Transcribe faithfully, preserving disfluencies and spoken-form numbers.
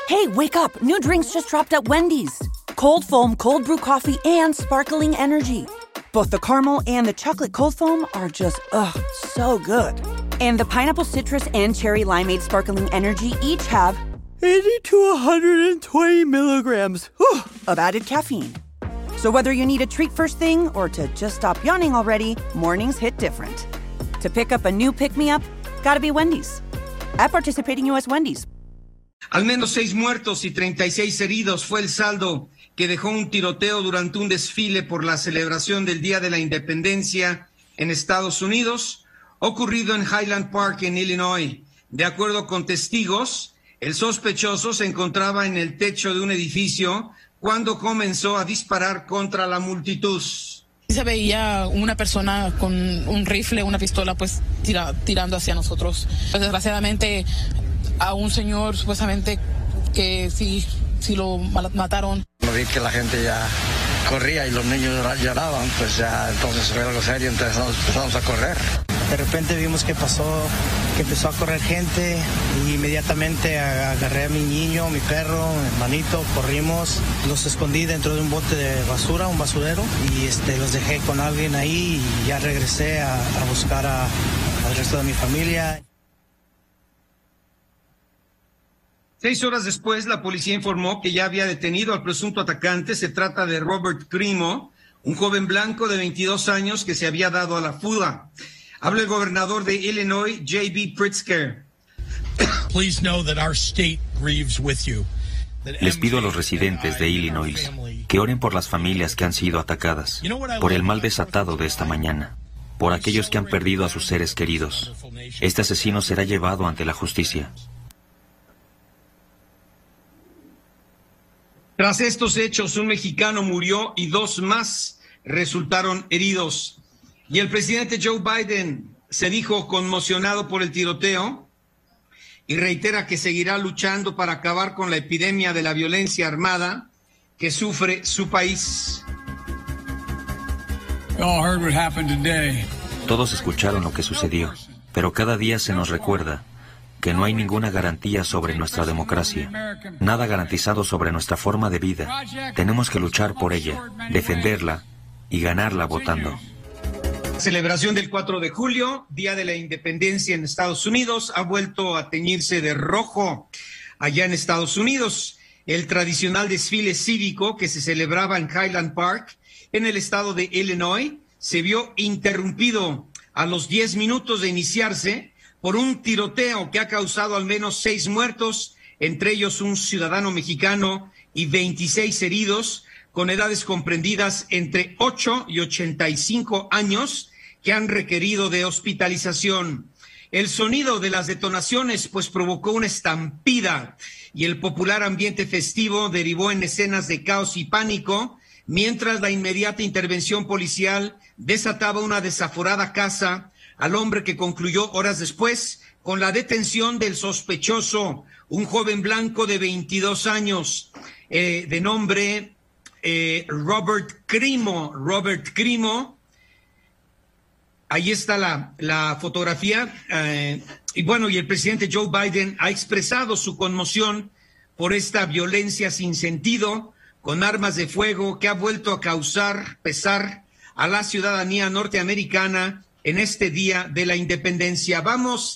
Hey, wake up. New drinks just dropped at Wendy's. Cold foam, cold brew coffee, and sparkling energy. Both the caramel and the chocolate cold foam are just, ugh, so good. And the pineapple citrus and cherry limeade sparkling energy each have eighty to one hundred twenty milligrams whew, of added caffeine. So whether you need a treat first thing or to just stop yawning already, mornings hit different. To pick up a new pick-me-up, gotta be Wendy's. At participating U S Wendy's. Al menos seis muertos y treinta y seis heridos fue el saldo que dejó un tiroteo durante un desfile por la celebración del Día de la Independencia en Estados Unidos, ocurrido en Highland Park, en Illinois. De acuerdo con testigos, el sospechoso se encontraba en el techo de un edificio cuando comenzó a disparar contra la multitud. Se veía una persona con un rifle, una pistola, pues tira, tirando hacia nosotros. Pues, desgraciadamente, a un señor supuestamente que sí, sí lo mataron. Vi que la gente ya corría y los niños lloraban, pues ya entonces fue algo serio, entonces empezamos a correr. De repente vimos que pasó, que empezó a correr gente y inmediatamente agarré a mi niño, mi perro, mi hermanito, corrimos, los escondí dentro de un bote de basura, un basurero, y este, los dejé con alguien ahí y ya regresé a, a buscar a, al resto de mi familia. Seis horas después, la policía informó que ya había detenido al presunto atacante. Se trata de Robert Crimo, un joven blanco de veintidós años que se había dado a la fuga. Habla el gobernador de Illinois, J B Pritzker. Please know that our state grieves with you. Les pido a los residentes de Illinois que oren por las familias que han sido atacadas, por el mal desatado de esta mañana, por aquellos que han perdido a sus seres queridos. Este asesino será llevado ante la justicia. Tras estos hechos, un mexicano murió y dos más resultaron heridos. Y el presidente Joe Biden se dijo conmocionado por el tiroteo y reitera que seguirá luchando para acabar con la epidemia de la violencia armada que sufre su país. Todos escucharon lo que sucedió, pero cada día se nos recuerda que no hay ninguna garantía sobre nuestra democracia, nada garantizado sobre nuestra forma de vida. Tenemos que luchar por ella, defenderla y ganarla votando. Celebración del cuatro de julio, Día de la Independencia en Estados Unidos, ha vuelto a teñirse de rojo allá en Estados Unidos. El tradicional desfile cívico que se celebraba en Highland Park, en el estado de Illinois, se vio interrumpido a los diez minutos de iniciarse por un tiroteo que ha causado al menos seis muertos, entre ellos un ciudadano mexicano y veintiséis heridos, con edades comprendidas entre ocho y ochenta y cinco años, que han requerido de hospitalización. El sonido de las detonaciones pues provocó una estampida y el popular ambiente festivo derivó en escenas de caos y pánico, mientras la inmediata intervención policial desataba una desaforada caza al hombre que concluyó horas después con la detención del sospechoso, un joven blanco de veintidós años, eh, de nombre eh, Robert Crimo. Robert Crimo, ahí está la, la fotografía, eh, y bueno, y el presidente Joe Biden ha expresado su conmoción por esta violencia sin sentido, con armas de fuego, que ha vuelto a causar pesar a la ciudadanía norteamericana en este Día de la Independencia. Vamos